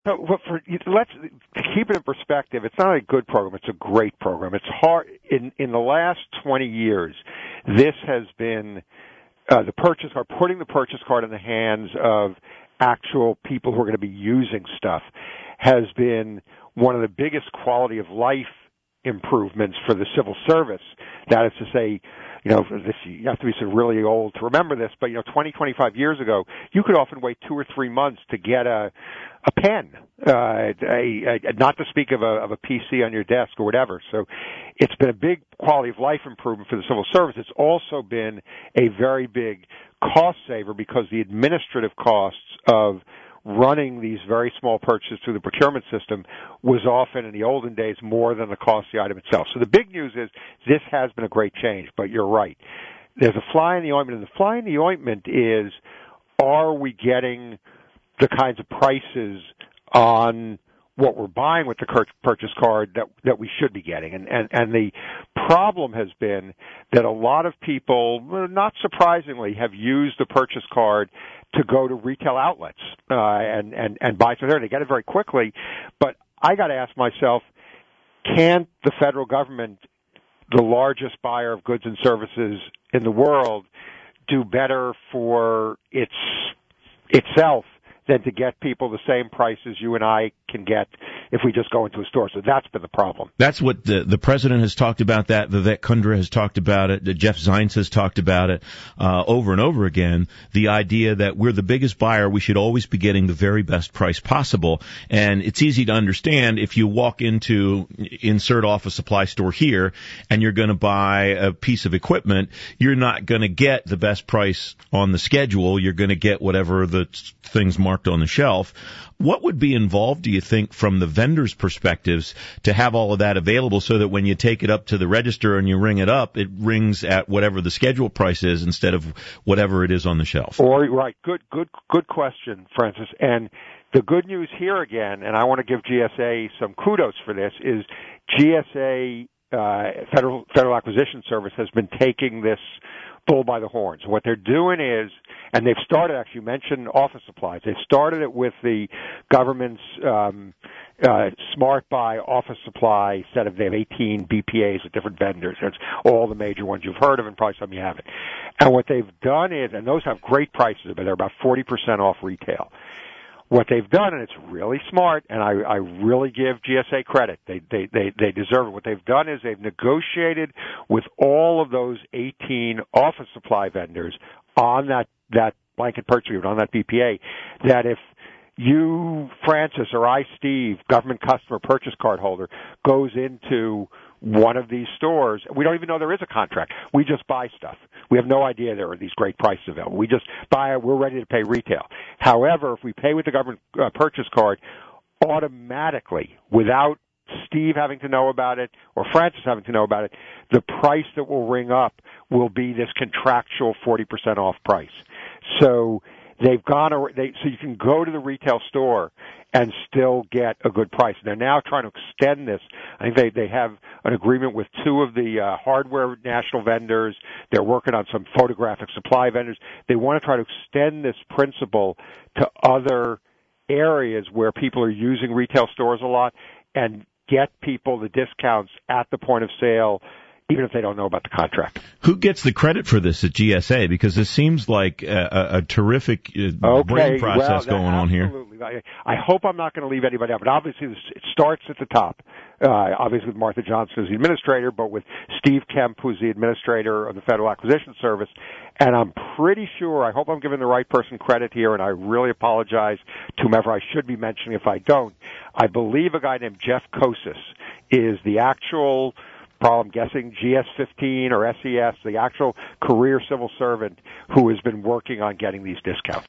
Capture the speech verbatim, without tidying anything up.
So, well, for, let's to keep it in perspective. It's not a good program; it's a great program. It's hard in in the last twenty years. This has been uh, the purchase card, putting the purchase card in the hands of actual people who are going to be using stuff, has been one of the biggest quality of life improvements for the civil service. That is to say, you know, this, you have to be sort of really old to remember this, but, you know, twenty, twenty-five years ago, you could often wait two or three months to get a a pen, uh, a, a, not to speak of a, of a P C on your desk or whatever. So it's been a big quality of life improvement for the civil service. It's also been a very big cost saver because the administrative costs of running these very small purchases through the procurement system was often in the olden days more than the cost of the item itself. So the big news is this has been a great change, but you're right. There's a fly in the ointment, and the fly in the ointment is, are we getting the kinds of prices on what we're buying with the purchase card that that we should be getting? And, and, and the problem has been that a lot of people, not surprisingly, have used the purchase card to go to retail outlets uh, and, and, and buy something there. They get it very quickly. But I got to ask myself, can't the federal government, the largest buyer of goods and services in the world, do better for its itself than to get people the same prices you and I can get if we just go into a store? So that's been the problem. That's what the the president has talked about. That Vivek Kundra has talked about it. Jeff Zients has talked about it uh, over and over again. The idea that we're the biggest buyer, we should always be getting the very best price possible. And it's easy to understand if you walk into insert office supply store here and you're going to buy a piece of equipment, you're not going to get the best price on the schedule. You're going to get whatever the things marked on the shelf. What would be involved, do you think, from the vendors' perspectives to have all of that available so that when you take it up to the register and you ring it up, it rings at whatever the schedule price is instead of whatever it is on the shelf? Or, right. Good, good, good question, Francis. And the good news here again, and I want to give G S A some kudos for this, is G S A, uh, Federal, Federal Acquisition Service, has been taking this bull by the horns. What they're doing is, and they've started, actually, you mentioned office supplies. They've started it with the government's um, uh, Smart Buy office supply set of, they have eighteen B P As with different vendors. That's all the major ones you've heard of, and probably some you haven't. And what they've done is, and those have great prices, but they're about forty percent off retail. What they've done, and it's really smart, and I, I really give G S A credit. They, they, they, they deserve it. What they've done is they've negotiated with all of those eighteen office supply vendors on that, that blanket purchase agreement, on that B P A, that if you, Francis, or I, Steve, government customer purchase card holder, goes into one of these stores, we don't even know there is a contract. We just buy stuff. We have no idea there are these great prices available. We just buy it. We're ready to pay retail. However, if we pay with the government uh, purchase card, automatically, without Steve having to know about it or Francis having to know about it, the price that will ring up will be this contractual forty percent off price. So they've gone, they, so you can go to the retail store and still get a good price. They're now trying to extend this. I think they, they have an agreement with two of the uh, hardware national vendors. They're working on some photographic supply vendors. They want to try to extend this principle to other areas where people are using retail stores a lot and get people the discounts at the point of sale, even if they don't know about the contract. Who gets the credit for this at G S A? Because this seems like a, a terrific uh, okay, brain process well, going on here. I, I hope I'm not going to leave anybody out, but obviously this, it starts at the top. Uh, obviously with Martha Johnson as the administrator, but with Steve Kemp, who's the administrator of the Federal Acquisition Service. And I'm pretty sure, I hope I'm giving the right person credit here, and I really apologize to whomever I should be mentioning if I don't. I believe a guy named Jeff Kosis is the actual, I'm guessing G S fifteen or S E S, the actual career civil servant who has been working on getting these discounts.